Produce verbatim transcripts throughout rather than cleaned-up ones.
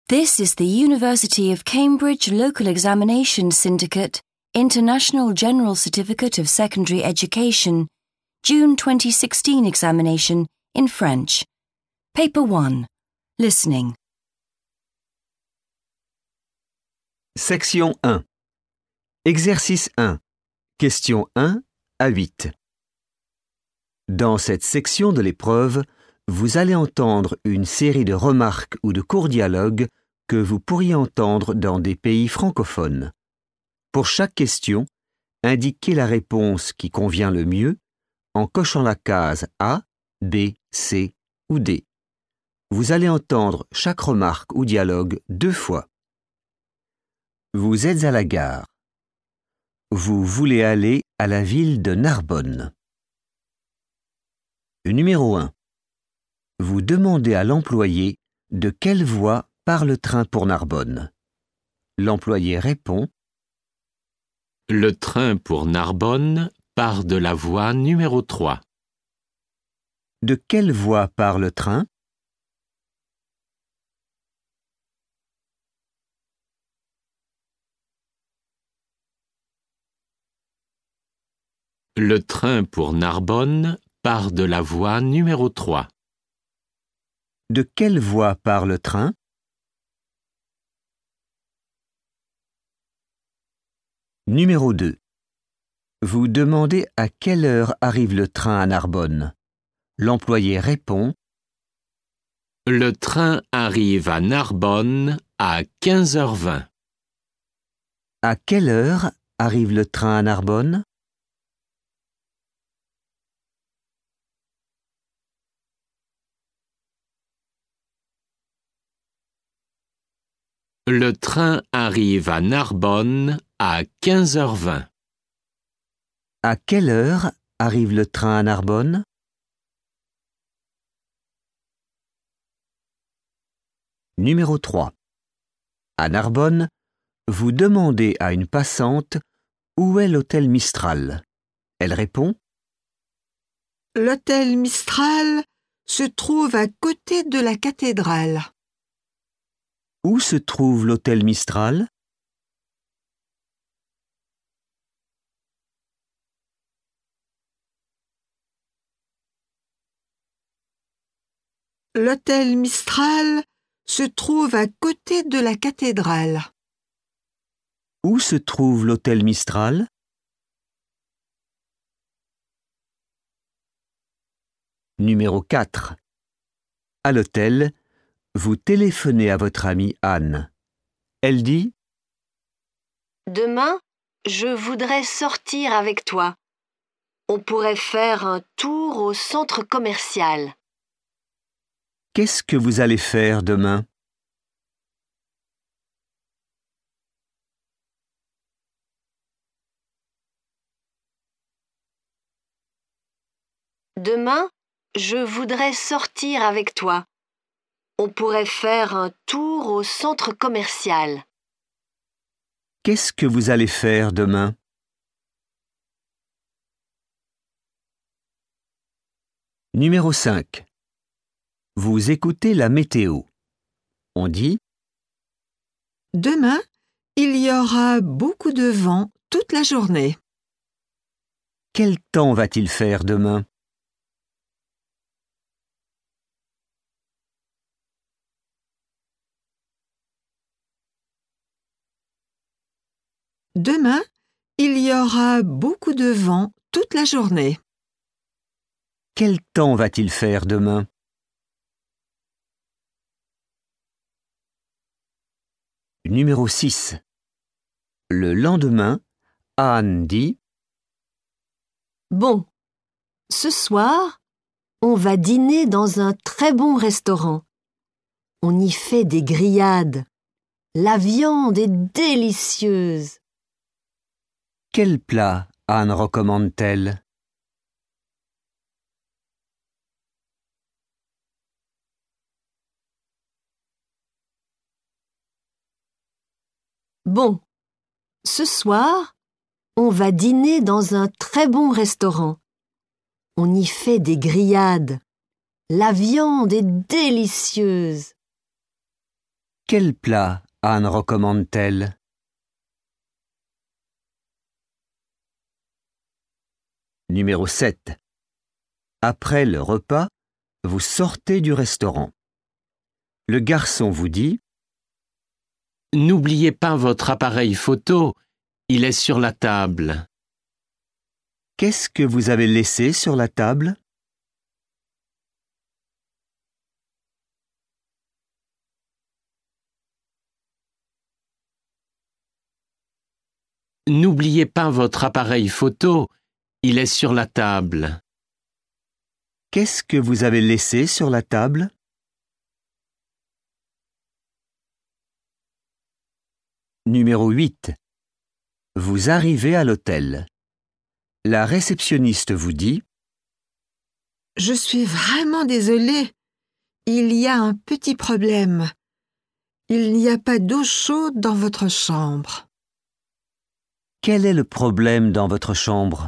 This is the University of Cambridge Local Examination Syndicate International General Certificate of Secondary Education, June twenty sixteen examination in French. Paper one. Listening. Section un. Exercice un. Questions un à huit. Dans cette section de l'épreuve, vous allez entendre une série de remarques ou de courts dialogues que vous pourriez entendre dans des pays francophones. Pour chaque question, indiquez la réponse qui convient le mieux en cochant la case A, B, C ou D. Vous allez entendre chaque remarque ou dialogue deux fois. Vous êtes à la gare. Vous voulez aller à la ville de Narbonne. Numéro un. Vous demandez à l'employé de quelle voie part le train pour Narbonne. L'employé répond: Le train pour Narbonne part de la voie numéro trois. De quelle voie part le train? Le train pour Narbonne part de la voie numéro trois. De quelle voie part le train? Numéro deux. Vous demandez à quelle heure arrive le train à Narbonne. L'employé répond: Le train arrive à Narbonne à quinze heures vingt. À quelle heure arrive le train à Narbonne? Le train arrive à Narbonne à quinze heures vingt. À quelle heure arrive le train à Narbonne? Numéro trois. À Narbonne, vous demandez à une passante où est l'hôtel Mistral. Elle répond: L'hôtel Mistral se trouve à côté de la cathédrale. Où se trouve l'hôtel Mistral? L'hôtel Mistral se trouve à côté de la cathédrale. Où se trouve l'hôtel Mistral? Numéro quatre. À l'hôtel, vous téléphonez à votre amie Anne. Elle dit: Demain, je voudrais sortir avec toi. On pourrait faire un tour au centre commercial. Qu'est-ce que vous allez faire demain? Demain, je voudrais sortir avec toi. On pourrait faire un tour au centre commercial. Qu'est-ce que vous allez faire demain? Numéro cinq. Vous écoutez la météo. On dit: Demain, il y aura beaucoup de vent toute la journée. Quel temps va-t-il faire demain? Demain, il y aura beaucoup de vent toute la journée. Quel temps va-t-il faire demain? Numéro six. Le lendemain, Anne dit: Bon, ce soir, on va dîner dans un très bon restaurant. On y fait des grillades. La viande est délicieuse. Quel plat Anne recommande-t-elle? Bon, ce soir, on va dîner dans un très bon restaurant. On y fait des grillades. La viande est délicieuse. Quel plat Anne recommande-t-elle? Numéro sept. Après le repas, vous sortez du restaurant. Le garçon vous dit: N'oubliez pas votre appareil photo, il est sur la table. Qu'est-ce que vous avez laissé sur la table? N'oubliez pas votre appareil photo, il est sur la table. Qu'est-ce que vous avez laissé sur la table? Numéro huit. Vous arrivez à l'hôtel. La réceptionniste vous dit: Je suis vraiment désolée. Il y a un petit problème. Il n'y a pas d'eau chaude dans votre chambre. Quel est le problème dans votre chambre?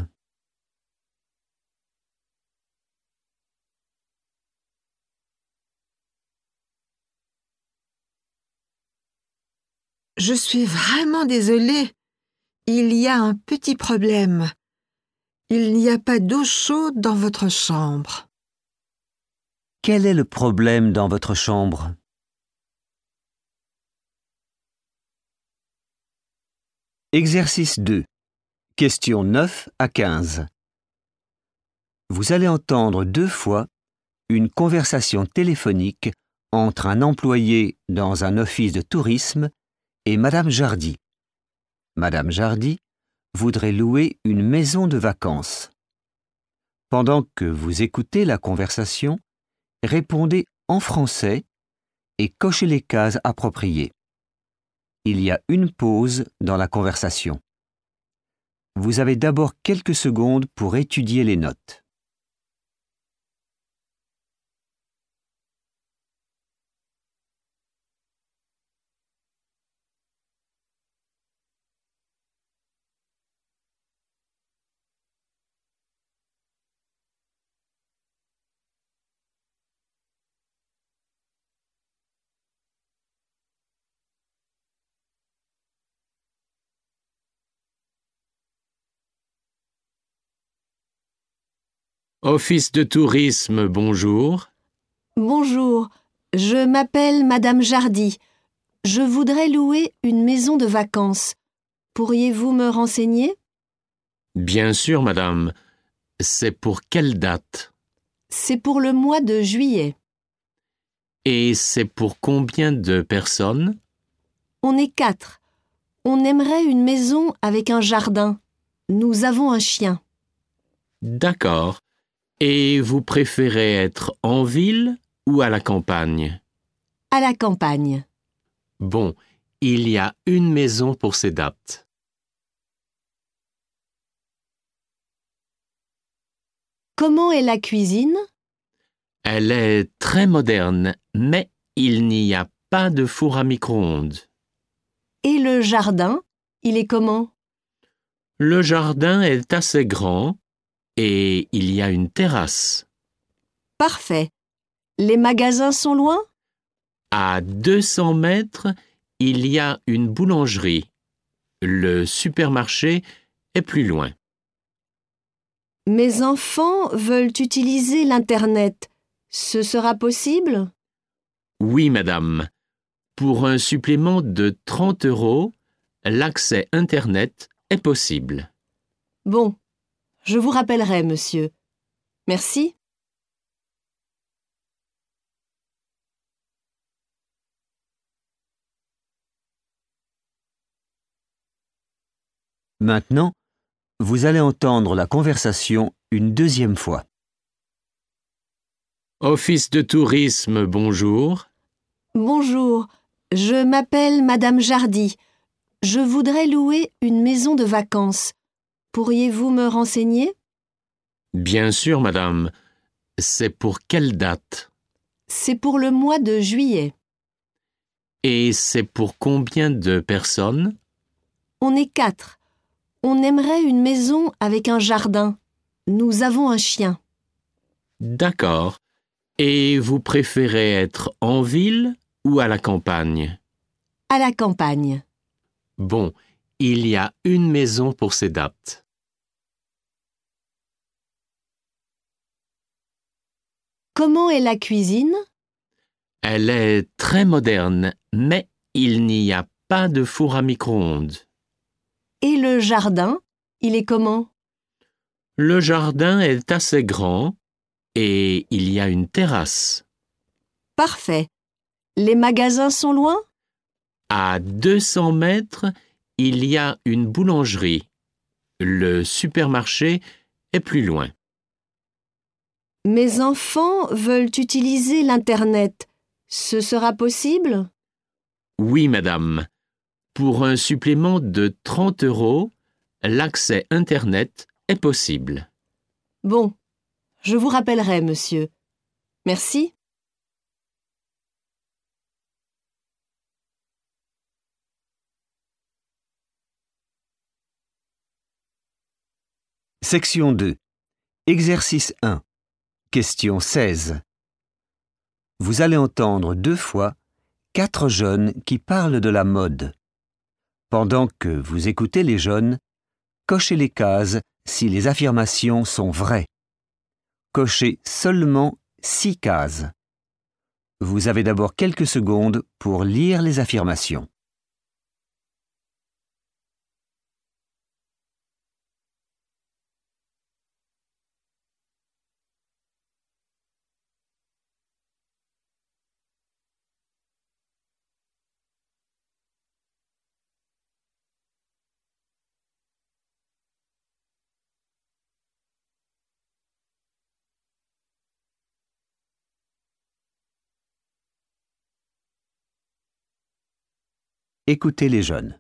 Je suis vraiment désolée. Il y a un petit problème. Il n'y a pas d'eau chaude dans votre chambre. Quel est le problème dans votre chambre? Exercice deux. Questions neuf à quinze. Vous allez entendre deux fois une conversation téléphonique entre un employé dans un office de tourisme et Madame Jardy. Madame Jardy voudrait louer une maison de vacances. Pendant que vous écoutez la conversation, répondez en français et cochez les cases appropriées. Il y a une pause dans la conversation. Vous avez d'abord quelques secondes pour étudier les notes. Office de tourisme, bonjour. Bonjour, je m'appelle Madame Jardy. Je voudrais louer une maison de vacances. Pourriez-vous me renseigner? Bien sûr, madame. C'est pour quelle date? C'est pour le mois de juillet. Et c'est pour combien de personnes? On est quatre. On aimerait une maison avec un jardin. Nous avons un chien. D'accord. Et vous préférez être en ville ou à la campagne? À la campagne. Bon, il y a une maison pour ces dates. Comment est la cuisine? Elle est très moderne, mais il n'y a pas de four à micro-ondes. Et le jardin, il est comment? Le jardin est assez grand et il y a une terrasse. Parfait. Les magasins sont loin? À deux cents mètres, il y a une boulangerie. Le supermarché est plus loin. Mes enfants veulent utiliser l'Internet. Ce sera possible? Oui, madame. Pour un supplément de trente euros, l'accès Internet est possible. Bon, je vous rappellerai, monsieur. Merci. Maintenant, vous allez entendre la conversation une deuxième fois. Office de tourisme, bonjour. Bonjour, je m'appelle Madame Jardy. Je voudrais louer une maison de vacances. Pourriez-vous me renseigner? Bien sûr, madame. C'est pour quelle date? C'est pour le mois de juillet. Et c'est pour combien de personnes? On est quatre. On aimerait une maison avec un jardin. Nous avons un chien. D'accord. Et vous préférez être en ville ou à la campagne? à la campagne. Bon, il y a une maison pour ces dates. Comment est la cuisine? Elle est très moderne, mais il n'y a pas de four à micro-ondes. Et le jardin, il est comment? Le jardin est assez grand et il y a une terrasse. Parfait. Les magasins sont loin? À deux cents mètres, il y a une boulangerie. Le supermarché est plus loin. Mes enfants veulent utiliser l'Internet. Ce sera possible? Oui, madame. Pour un supplément de trente euros, l'accès Internet est possible. Bon, je vous rappellerai, monsieur. Merci. Section deux. Exercice un. Question seize. Vous allez entendre deux fois quatre jeunes qui parlent de la mode. Pendant que vous écoutez les jeunes, cochez les cases si les affirmations sont vraies. Cochez seulement six cases. Vous avez d'abord quelques secondes pour lire les affirmations. Écoutez les jeunes.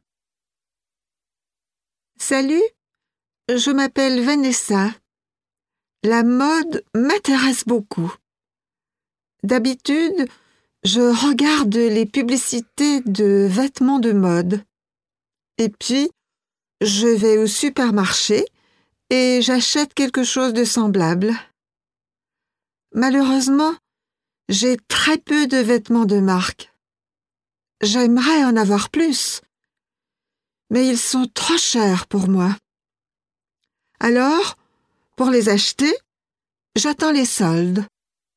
Salut, je m'appelle Vanessa. La mode m'intéresse beaucoup. D'habitude, je regarde les publicités de vêtements de mode. Et puis, je vais au supermarché et j'achète quelque chose de semblable. Malheureusement, j'ai très peu de vêtements de marque. J'aimerais en avoir plus, mais ils sont trop chers pour moi. Alors, pour les acheter, j'attends les soldes.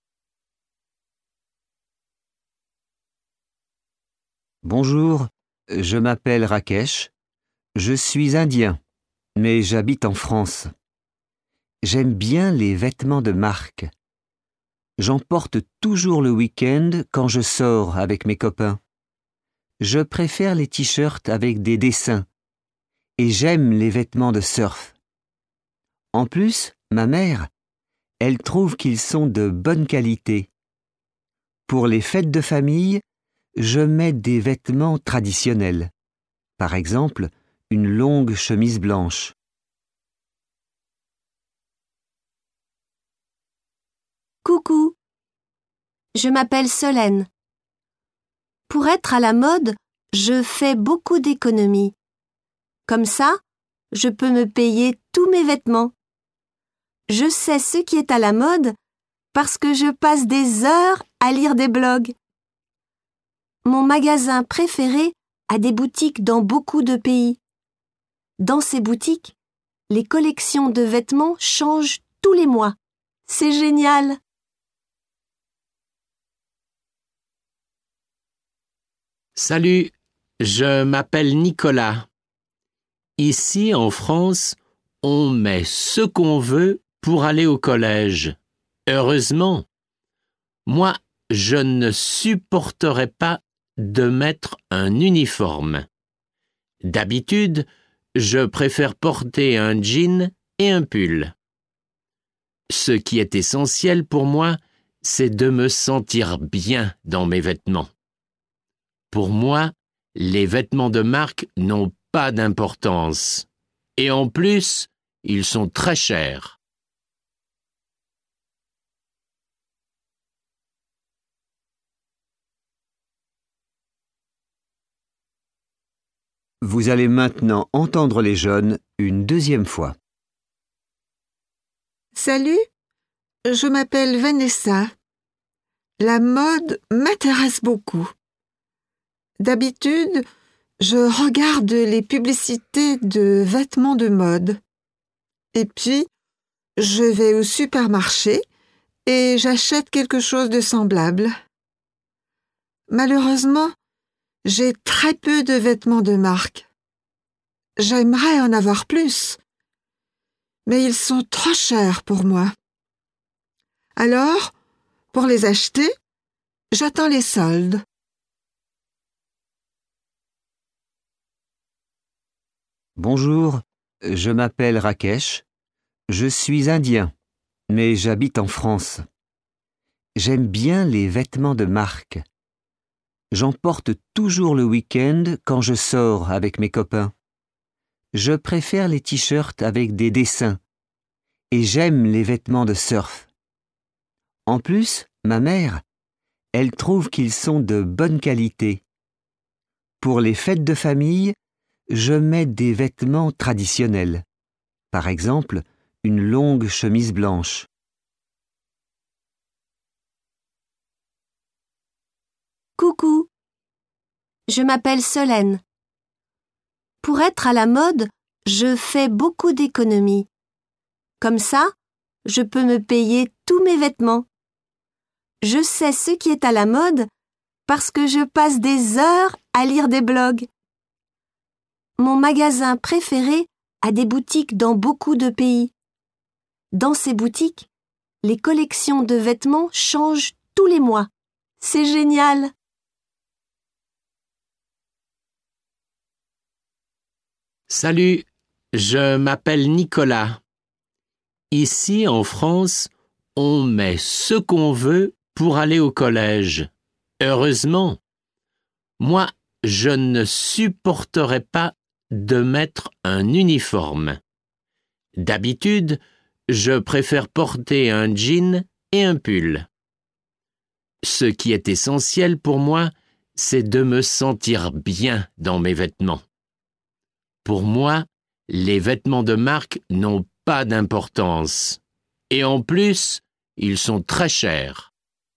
Bonjour, je m'appelle Rakesh. Je suis indien, mais j'habite en France. J'aime bien les vêtements de marque. J'en porte toujours le week-end quand je sors avec mes copains. Je préfère les t-shirts avec des dessins et j'aime les vêtements de surf. En plus, ma mère, elle trouve qu'ils sont de bonne qualité. Pour les fêtes de famille, je mets des vêtements traditionnels. Par exemple, une longue chemise blanche. Coucou, je m'appelle Solène. Pour être à la mode, je fais beaucoup d'économies. Comme ça, je peux me payer tous mes vêtements. Je sais ce qui est à la mode parce que je passe des heures à lire des blogs. Mon magasin préféré a des boutiques dans beaucoup de pays. Dans ces boutiques, les collections de vêtements changent tous les mois. C'est génial! Salut, je m'appelle Nicolas. Ici, en France, on met ce qu'on veut pour aller au collège. Heureusement. Moi, je ne supporterais pas de mettre un uniforme. D'habitude, je préfère porter un jean et un pull. Ce qui est essentiel pour moi, c'est de me sentir bien dans mes vêtements. Pour moi, les vêtements de marque n'ont pas d'importance. Et en plus, ils sont très chers. Vous allez maintenant entendre les jeunes une deuxième fois. Salut, je m'appelle Vanessa. La mode m'intéresse beaucoup. D'habitude, je regarde les publicités de vêtements de mode. Et puis, je vais au supermarché et j'achète quelque chose de semblable. Malheureusement, j'ai très peu de vêtements de marque. J'aimerais en avoir plus, mais ils sont trop chers pour moi. Alors, pour les acheter, j'attends les soldes. Bonjour, je m'appelle Rakesh. Je suis indien, mais j'habite en France. J'aime bien les vêtements de marque. J'en porte toujours le week-end quand je sors avec mes copains. Je préfère les t-shirts avec des dessins et j'aime les vêtements de surf. En plus, ma mère, elle trouve qu'ils sont de bonne qualité. Pour les fêtes de famille, je mets des vêtements traditionnels. Par exemple, une longue chemise blanche. Coucou, je m'appelle Solène. Pour être à la mode, je fais beaucoup d'économies. Comme ça, je peux me payer tous mes vêtements. Je sais ce qui est à la mode parce que je passe des heures à lire des blogs. Mon magasin préféré a des boutiques dans beaucoup de pays. Dans ces boutiques, les collections de vêtements changent tous les mois. C'est génial! Salut, je m'appelle Nicolas. Ici, en France, on met ce qu'on veut pour aller au collège. Heureusement. Moi, je ne supporterais pas de mettre un uniforme. D'habitude, je préfère porter un jean et un pull. Ce qui est essentiel pour moi, c'est de me sentir bien dans mes vêtements. Pour moi, les vêtements de marque n'ont pas d'importance. Et en plus, ils sont très chers.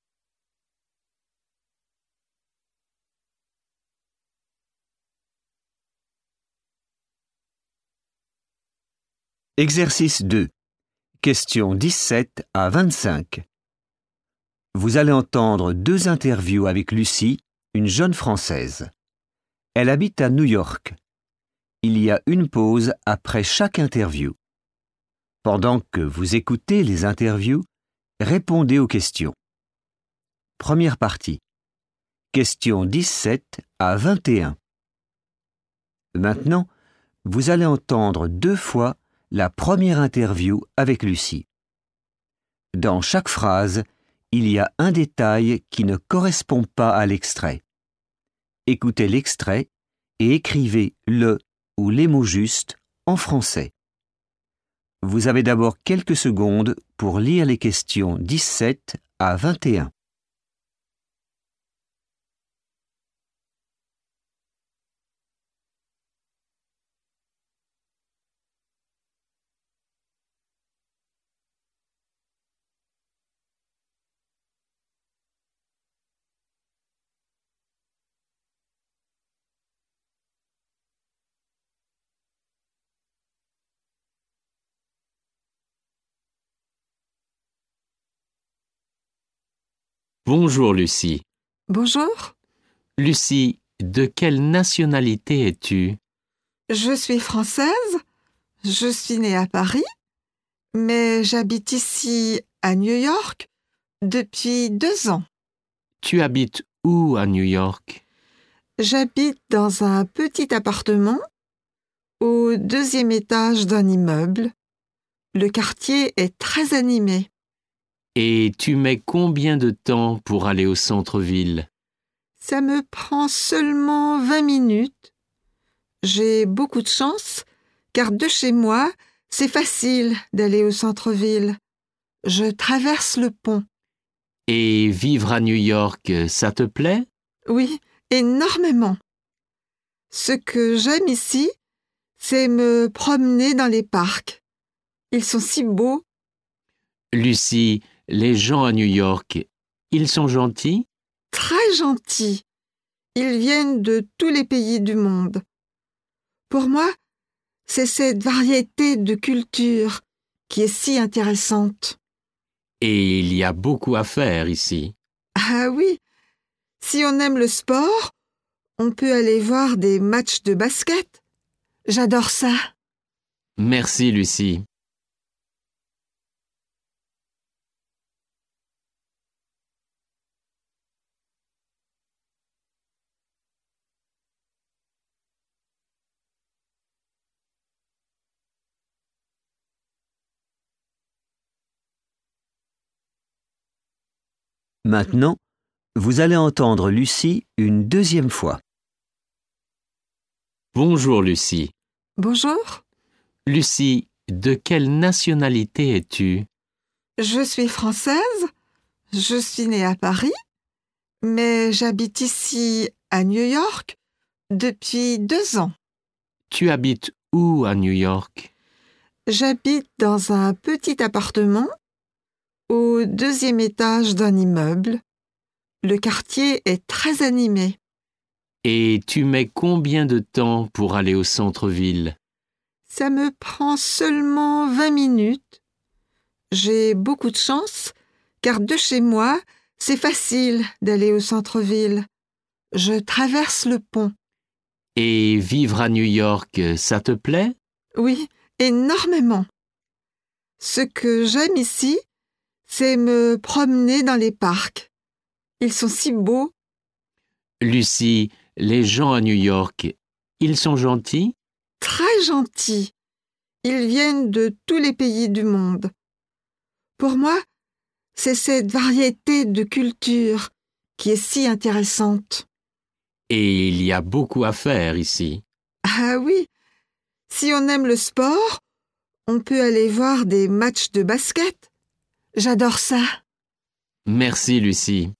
Exercice deux. Questions dix-sept à vingt-cinq. Vous allez entendre deux interviews avec Lucie, une jeune Française. Elle habite à New York. Il y a une pause après chaque interview. Pendant que vous écoutez les interviews, répondez aux questions. Première partie. Questions dix-sept à vingt et un. Maintenant, vous allez entendre deux fois la première interview avec Lucie. Dans chaque phrase, il y a un détail qui ne correspond pas à l'extrait. Écoutez l'extrait et écrivez le ou les mots justes en français. Vous avez d'abord quelques secondes pour lire les questions dix-sept à vingt et un. Bonjour Lucie. Bonjour, Lucie, de quelle nationalité es-tu? je suis française, je suis née à Paris, mais j'habite ici à New York depuis deux ans. Tu habites où à New York? J'habite dans un petit appartement au deuxième étage d'un immeuble. Le quartier est très animé. Et tu mets combien de temps pour aller au centre-ville? Ça me prend seulement vingt minutes. J'ai beaucoup de chance, car de chez moi, c'est facile d'aller au centre-ville. Je traverse le pont. Et vivre à New York, ça te plaît? Oui, énormément. Ce que j'aime ici, c'est me promener dans les parcs. Ils sont si beaux. Lucie, les gens à New York, ils sont gentils? Très gentils. Ils viennent de tous les pays du monde. Pour moi, c'est cette variété de cultures qui est si intéressante. Et il y a beaucoup à faire ici. Ah oui, si on aime le sport, on peut aller voir des matchs de basket. J'adore ça. Merci, Lucie. Maintenant, vous allez entendre Lucie une deuxième fois. Bonjour, Lucie. Bonjour, Lucie, de quelle nationalité es-tu? je suis française. Je suis née à Paris, mais j'habite ici à New York depuis deux ans. Tu habites où à New York? J'habite dans un petit appartement au deuxième étage d'un immeuble. Le quartier est très animé. Et tu mets combien de temps pour aller au centre-ville? Ça me prend seulement vingt minutes. J'ai beaucoup de chance, car de chez moi, c'est facile d'aller au centre-ville. Je traverse le pont. Et vivre à New York, ça te plaît? Oui, énormément. Ce que j'aime ici, c'est me promener dans les parcs. Ils sont si beaux. Lucie, les gens à New York, ils sont gentils? Très gentils. Ils viennent de tous les pays du monde. Pour moi, c'est cette variété de cultures qui est si intéressante. Et il y a beaucoup à faire ici. Ah oui, si on aime le sport, on peut aller voir des matchs de basket. J'adore ça. Merci, Lucie.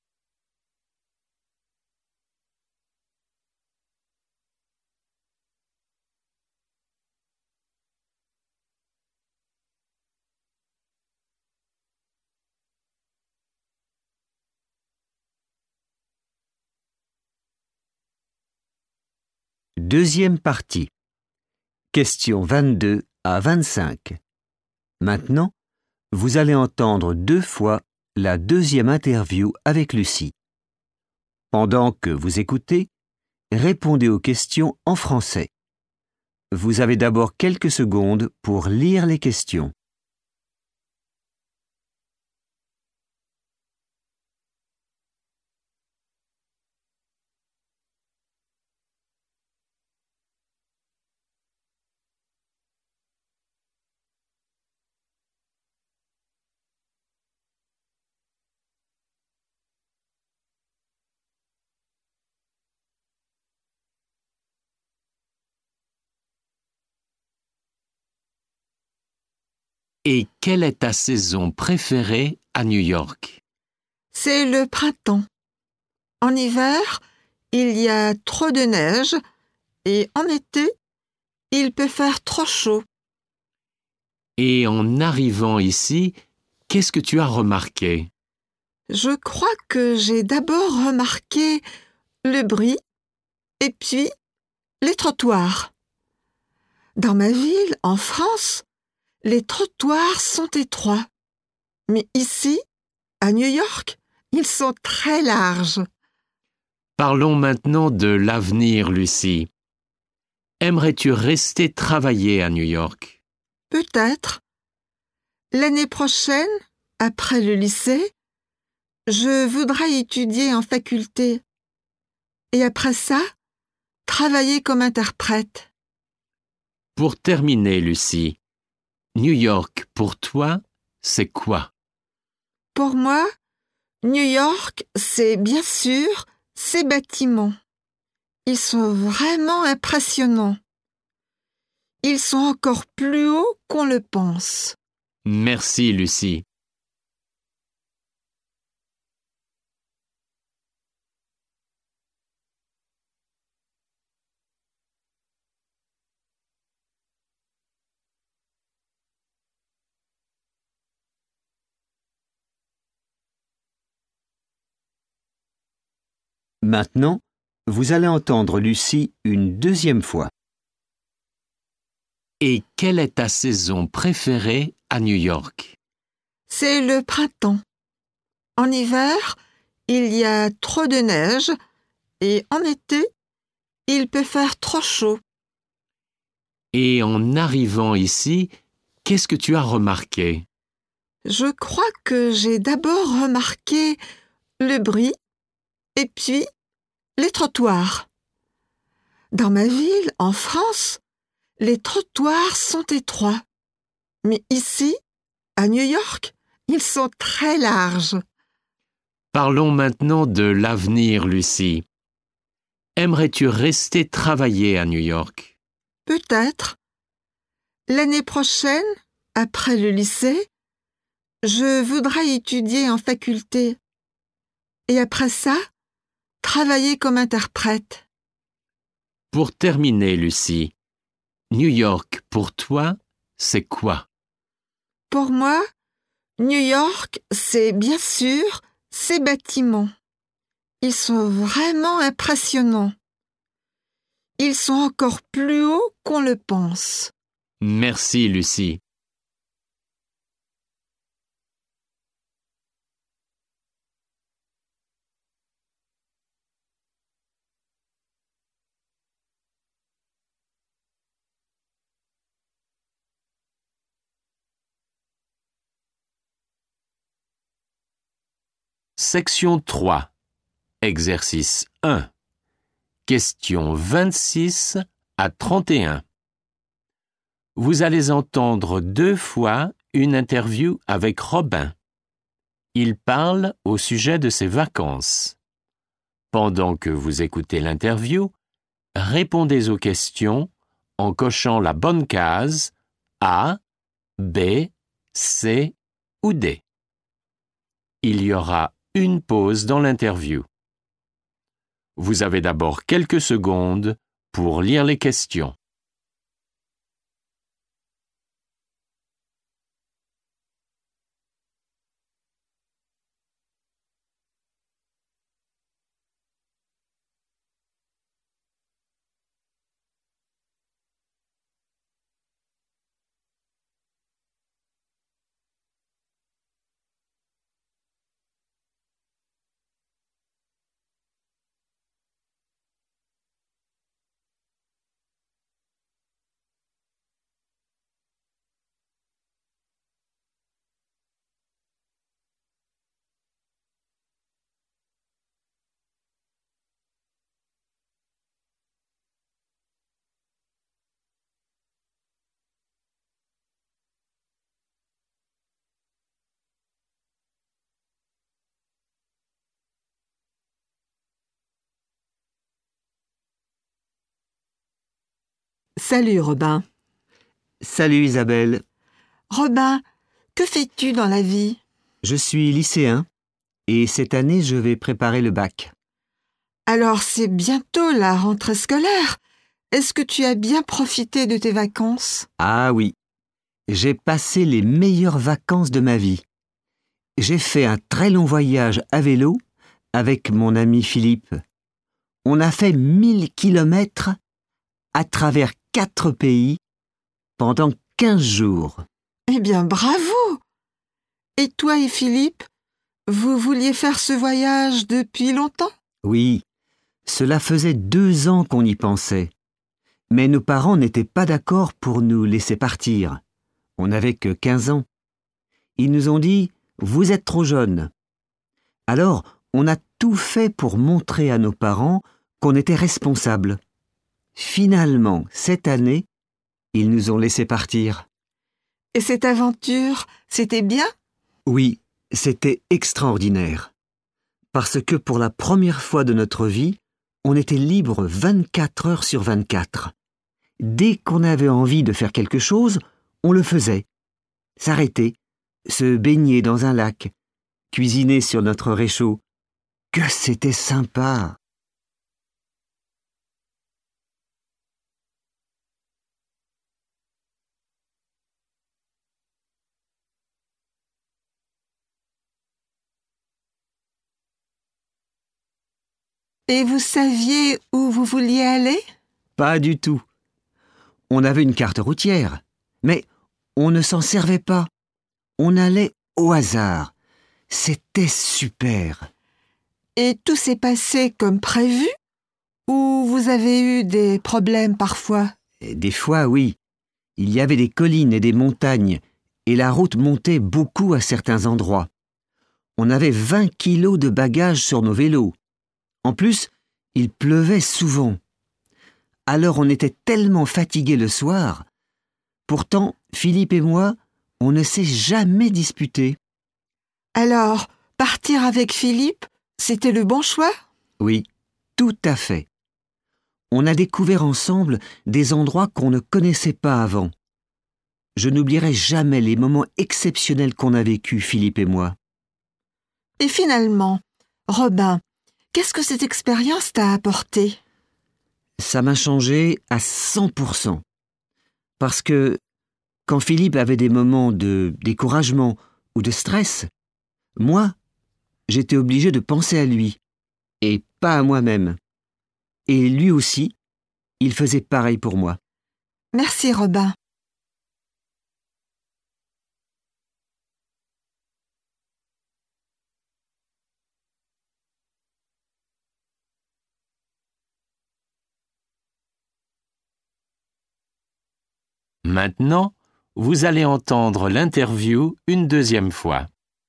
Deuxième partie. Questions vingt-deux à vingt-cinq. Maintenant, vous allez entendre deux fois la deuxième interview avec Lucie. Pendant que vous écoutez, répondez aux questions en français. Vous avez d'abord quelques secondes pour lire les questions. Et quelle est ta saison préférée à New York? C'est le printemps. En hiver, il y a trop de neige et en été, il peut faire trop chaud. Et en arrivant ici, qu'est-ce que tu as remarqué? Je crois que j'ai d'abord remarqué le bruit et puis les trottoirs. Dans ma ville, en France, les trottoirs sont étroits. Mais ici, à New York, ils sont très larges. Parlons maintenant de l'avenir, Lucie. Aimerais-tu rester travailler à New York? Peut-être. L'année prochaine, après le lycée, je voudrais étudier en faculté. Et après ça, travailler comme interprète. Pour terminer, Lucie, New York, pour toi, c'est quoi? Pour moi, New York, c'est bien sûr ces bâtiments. Ils sont vraiment impressionnants. Ils sont encore plus hauts qu'on le pense. Merci, Lucie. Maintenant, vous allez entendre Lucie une deuxième fois. Et quelle est ta saison préférée à New York? C'est le printemps. En hiver, il y a trop de neige et en été, il peut faire trop chaud. Et en arrivant ici, qu'est-ce que tu as remarqué? Je crois que j'ai d'abord remarqué le bruit et puis les trottoirs. Dans ma ville, en France, les trottoirs sont étroits. Mais ici, à New York, ils sont très larges. Parlons maintenant de l'avenir, Lucie. Aimerais-tu rester travailler à New York? Peut-être. L'année prochaine, après le lycée, je voudrais étudier en faculté. Et après ça, travailler comme interprète. Pour terminer, Lucie, New York, pour toi, c'est quoi? Pour moi, New York, c'est bien sûr ces bâtiments. Ils sont vraiment impressionnants. Ils sont encore plus hauts qu'on le pense. Merci, Lucie. Section trois. Exercice un. Questions vingt-six à trente et un. Vous allez entendre deux fois une interview avec Robin. Il parle au sujet de ses vacances. Pendant que vous écoutez l'interview, répondez aux questions en cochant la bonne case A, B, C ou D. Il y aura une pause dans l'interview. Vous avez d'abord quelques secondes pour lire les questions. Salut Robin. Salut Isabelle, Robin, que fais-tu dans la vie? je suis lycéen et cette année je vais préparer le bac. Alors c'est bientôt la rentrée scolaire. Est-ce que tu as bien profité de tes vacances? Ah oui, j'ai passé les meilleures vacances de ma vie. J'ai fait un très long voyage à vélo avec mon ami Philippe. On a fait mille kilomètres à travers quatre pays pendant quinze jours. Eh bien, bravo! Et toi et Philippe, vous vouliez faire ce voyage depuis longtemps? Oui, cela faisait deux ans qu'on y pensait. Mais nos parents n'étaient pas d'accord pour nous laisser partir. On n'avait que quinze ans. Ils nous ont dit « Vous êtes trop jeunes ». Alors, on a tout fait pour montrer à nos parents qu'on était responsables. Finalement, cette année, ils nous ont laissé partir. Et cette aventure, c'était bien? Oui, c'était extraordinaire. Parce que pour la première fois de notre vie, on était libre vingt-quatre heures sur vingt-quatre. Dès qu'on avait envie de faire quelque chose, on le faisait. S'arrêter, se baigner dans un lac, cuisiner sur notre réchaud. Que c'était sympa! Et vous saviez où vous vouliez aller? Pas du tout. On avait une carte routière, mais on ne s'en servait pas. On allait au hasard. C'était super. Et tout s'est passé comme prévu? Ou vous avez eu des problèmes parfois? Et des fois, oui. Il y avait des collines et des montagnes, et la route montait beaucoup à certains endroits. On avait vingt kilos de bagages sur nos vélos. En plus, il pleuvait souvent. Alors on était tellement fatigués le soir. Pourtant, Philippe et moi, on ne s'est jamais disputés. Alors, partir avec Philippe, c'était le bon choix? Oui, tout à fait. On a découvert ensemble des endroits qu'on ne connaissait pas avant. Je n'oublierai jamais les moments exceptionnels qu'on a vécus, Philippe et moi. Et finalement, Robin, qu'est-ce que cette expérience t'a apporté? Ça m'a changé à cent pour cent. Parce que quand Philippe avait des moments de découragement ou de stress, moi, j'étais obligé de penser à lui, et pas à moi-même. Et lui aussi, il faisait pareil pour moi. Merci Robin. Maintenant, vous allez entendre l'interview une deuxième fois.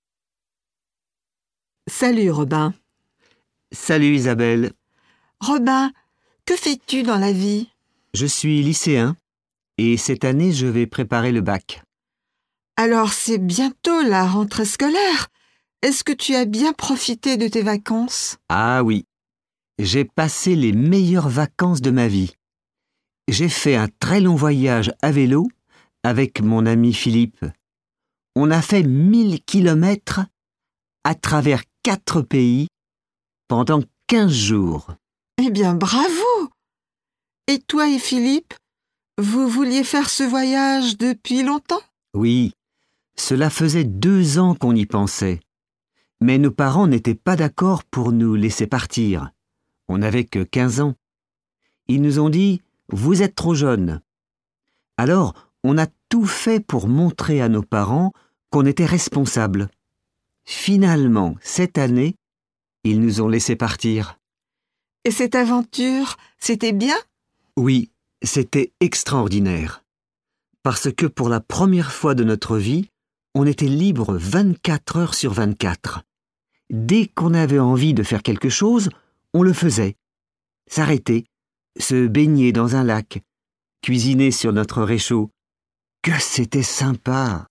Salut Robin. Salut Isabelle, Robin, que fais-tu dans la vie? je suis lycéen et cette année je vais préparer le bac. Alors c'est bientôt la rentrée scolaire. Est-ce que tu as bien profité de tes vacances? Ah oui, j'ai passé les meilleures vacances de ma vie. J'ai fait un très long voyage à vélo avec mon ami Philippe. On a fait mille kilomètres à travers quatre pays pendant quinze jours. Eh bien bravo! Et toi et Philippe, vous vouliez faire ce voyage depuis longtemps? Oui, cela faisait deux ans qu'on y pensait. Mais nos parents n'étaient pas d'accord pour nous laisser partir. On n'avait que quinze ans. Ils nous ont dit « Vous êtes trop jeunes ». Alors, on a tout fait pour montrer à nos parents qu'on était responsables. Finalement, cette année, ils nous ont laissé partir. Et cette aventure, c'était bien? Oui, c'était extraordinaire. Parce que pour la première fois de notre vie, on était libre vingt-quatre heures sur vingt-quatre. Dès qu'on avait envie de faire quelque chose, on le faisait. S'arrêter, se baigner dans un lac, cuisiner sur notre réchaud. Que c'était sympa!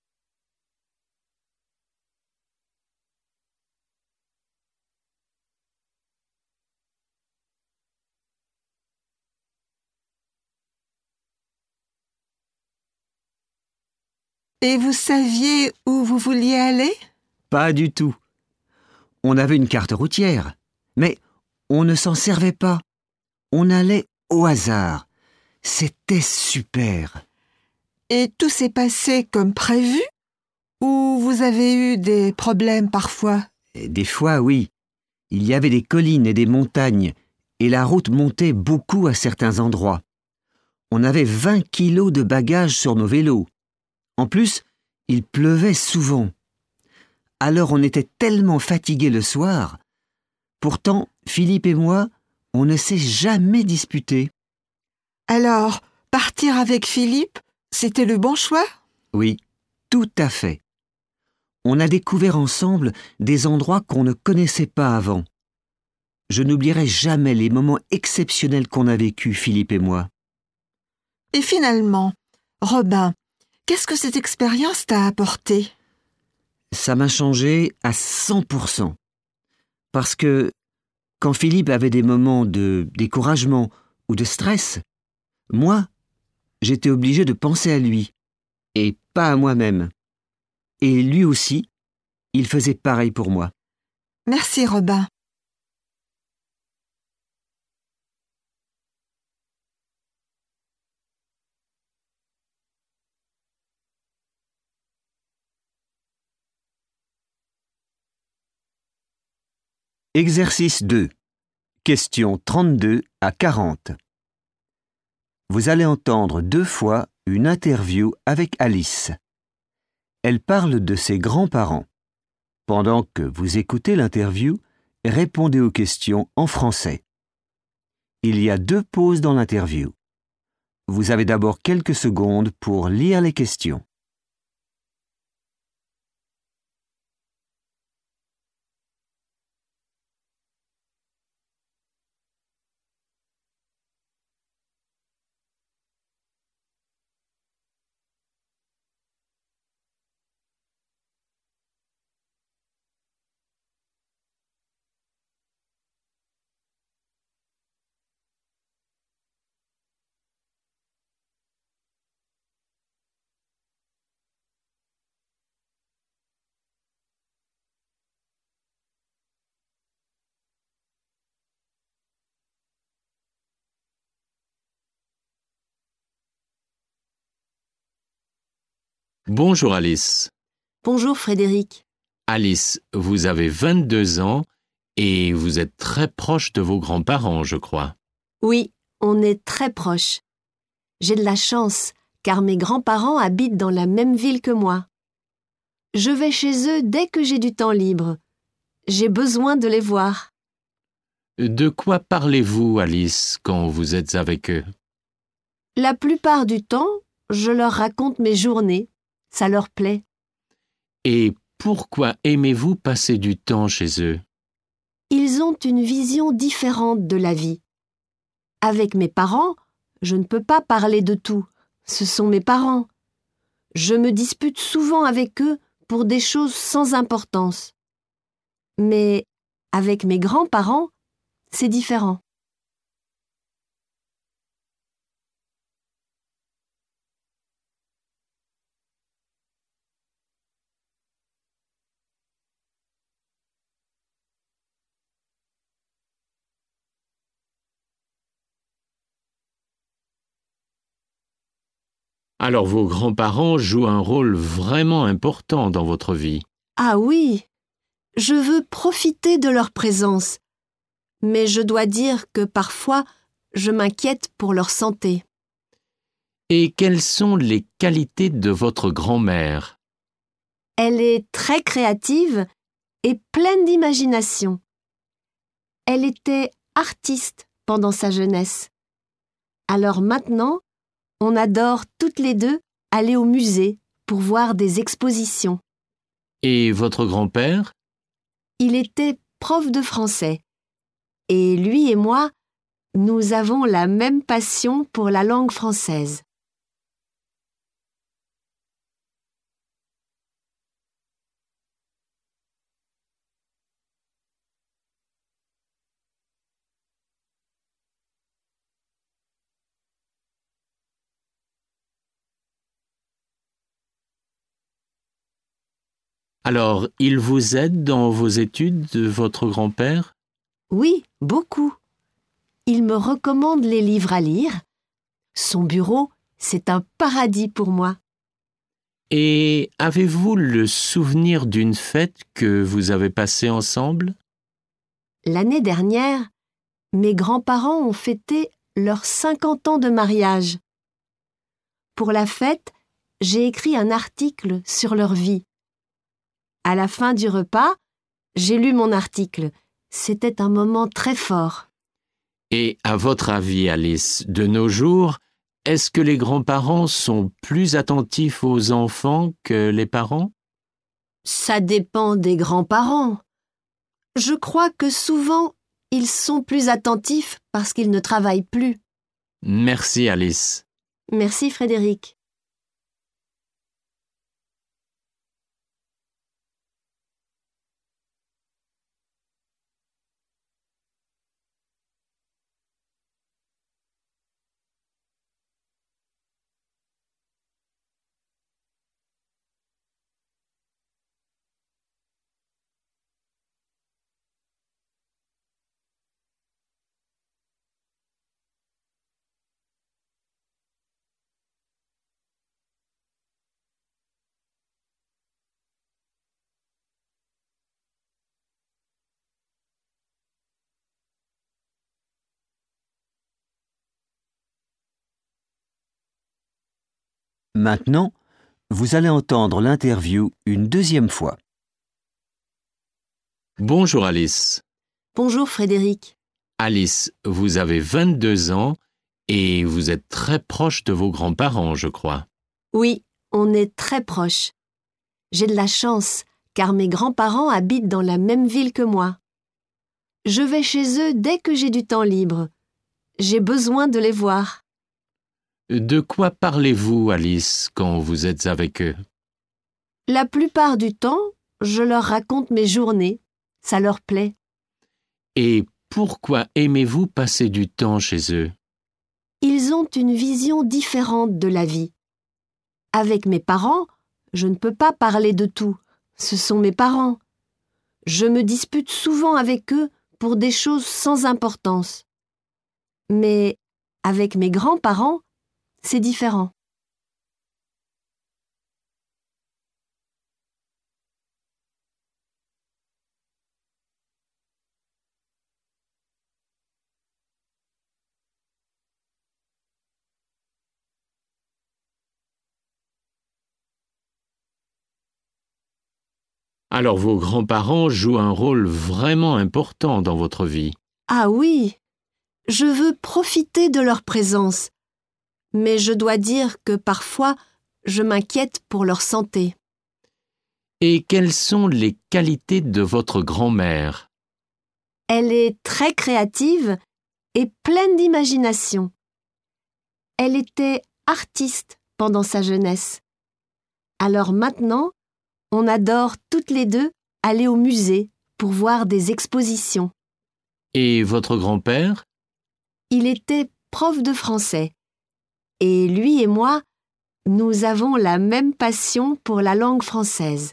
Et vous saviez où vous vouliez aller? Pas du tout. On avait une carte routière, mais on ne s'en servait pas. On allait au hasard. C'était super. Et tout s'est passé comme prévu? Ou vous avez eu des problèmes parfois? Et des fois, oui. Il y avait des collines et des montagnes, et la route montait beaucoup à certains endroits. On avait vingt kilos de bagages sur nos vélos. En plus, il pleuvait souvent. Alors on était tellement fatigués le soir. Pourtant, Philippe et moi, on ne s'est jamais disputés. Alors, partir avec Philippe, c'était le bon choix? Oui, tout à fait. On a découvert ensemble des endroits qu'on ne connaissait pas avant. Je n'oublierai jamais les moments exceptionnels qu'on a vécus, Philippe et moi. Et finalement, Robin, qu'est-ce que cette expérience t'a apporté? Ça m'a changé à cent pour cent. Parce que quand Philippe avait des moments de découragement ou de stress, moi, j'étais obligé de penser à lui, et pas à moi-même. Et lui aussi, il faisait pareil pour moi. Merci Robin. Exercice deux. Questions trente-deux à quarante. Vous allez entendre deux fois une interview avec Alice. Elle parle de ses grands-parents. Pendant que vous écoutez l'interview, répondez aux questions en français. Il y a deux pauses dans l'interview. Vous avez d'abord quelques secondes pour lire les questions. Bonjour Alice. Bonjour Frédéric. Alice, vous avez vingt-deux ans et vous êtes très proche de vos grands-parents, je crois. Oui, on est très proches. J'ai de la chance, car mes grands-parents habitent dans la même ville que moi. Je vais chez eux dès que j'ai du temps libre. J'ai besoin de les voir. De quoi parlez-vous, Alice, quand vous êtes avec eux? La plupart du temps, je leur raconte mes journées. Ça leur plaît. Et pourquoi aimez-vous passer du temps chez eux? Ils ont une vision différente de la vie. Avec mes parents, je ne peux pas parler de tout. Ce sont mes parents. Je me dispute souvent avec eux pour des choses sans importance. Mais avec mes grands-parents, c'est différent. Alors vos grands-parents jouent un rôle vraiment important dans votre vie. Ah oui, je veux profiter de leur présence. Mais je dois dire que parfois, je m'inquiète pour leur santé. Et quelles sont les qualités de votre grand-mère? Elle est très créative et pleine d'imagination. Elle était artiste pendant sa jeunesse. Alors maintenant, on adore toutes les deux aller au musée pour voir des expositions. Et votre grand-père? Il était prof de français. Et lui et moi, nous avons la même passion pour la langue française. Alors, il vous aide dans vos études, votre grand-père? Oui, beaucoup. Il me recommande les livres à lire. Son bureau, c'est un paradis pour moi. Et avez-vous le souvenir d'une fête que vous avez passée ensemble? L'année dernière, mes grands-parents ont fêté leurs cinquante ans de mariage. Pour la fête, j'ai écrit un article sur leur vie. À la fin du repas, j'ai lu mon article. C'était un moment très fort. Et à votre avis, Alice, de nos jours, est-ce que les grands-parents sont plus attentifs aux enfants que les parents? Ça dépend des grands-parents. Je crois que souvent, ils sont plus attentifs parce qu'ils ne travaillent plus. Merci, Alice. Merci Frédéric. Maintenant, vous allez entendre l'interview une deuxième fois. Bonjour Alice. Bonjour Frédéric. Alice, vous avez vingt-deux ans et vous êtes très proche de vos grands-parents, je crois. Oui, on est très proches. J'ai de la chance, car mes grands-parents habitent dans la même ville que moi. Je vais chez eux dès que j'ai du temps libre. J'ai besoin de les voir. De quoi parlez-vous, Alice, quand vous êtes avec eux? La plupart du temps, je leur raconte mes journées. Ça leur plaît. Et pourquoi aimez-vous passer du temps chez eux? Ils ont une vision différente de la vie. Avec mes parents, je ne peux pas parler de tout. Ce sont mes parents. Je me dispute souvent avec eux pour des choses sans importance. Mais avec mes grands-parents, c'est différent. Alors vos grands-parents jouent un rôle vraiment important dans votre vie. Ah oui, je veux profiter de leur présence. Mais je dois dire que parfois, je m'inquiète pour leur santé. Et quelles sont les qualités de votre grand-mère? Elle est très créative et pleine d'imagination. Elle était artiste pendant sa jeunesse. Alors maintenant, on adore toutes les deux aller au musée pour voir des expositions. Et votre grand-père? Il était prof de français. Et lui et moi, nous avons la même passion pour la langue française.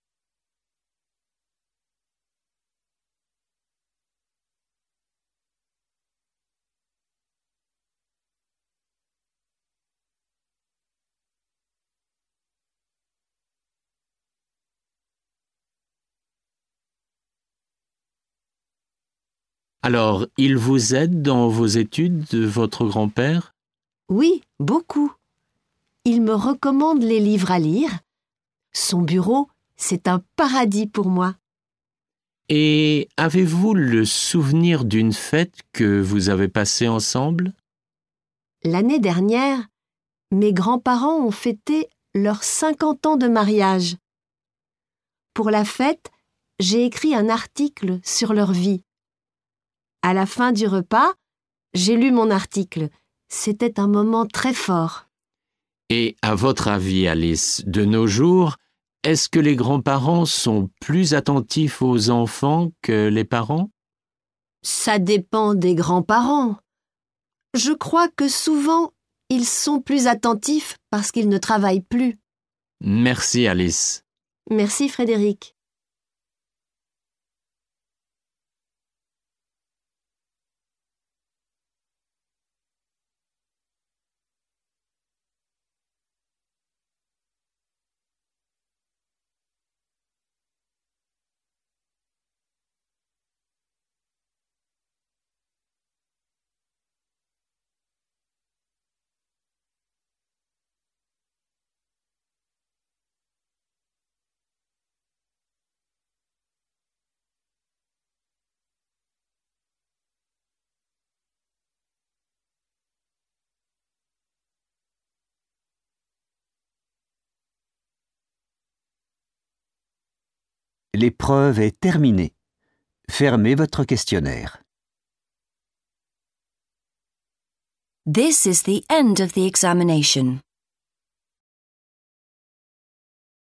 Alors, il vous aide dans vos études, votre grand-père? Oui, beaucoup. Il me recommande les livres à lire. Son bureau, c'est un paradis pour moi. Et avez-vous le souvenir d'une fête que vous avez passée ensemble? L'année dernière, mes grands-parents ont fêté leurs cinquante ans de mariage. Pour la fête, j'ai écrit un article sur leur vie. À la fin du repas, j'ai lu mon article. C'était un moment très fort. Et à votre avis, Alice, de nos jours, est-ce que les grands-parents sont plus attentifs aux enfants que les parents? Ça dépend des grands-parents. Je crois que souvent, ils sont plus attentifs parce qu'ils ne travaillent plus. Merci, Alice. Merci, Frédéric. L'épreuve est terminée. Fermez votre questionnaire. This is the end of the examination.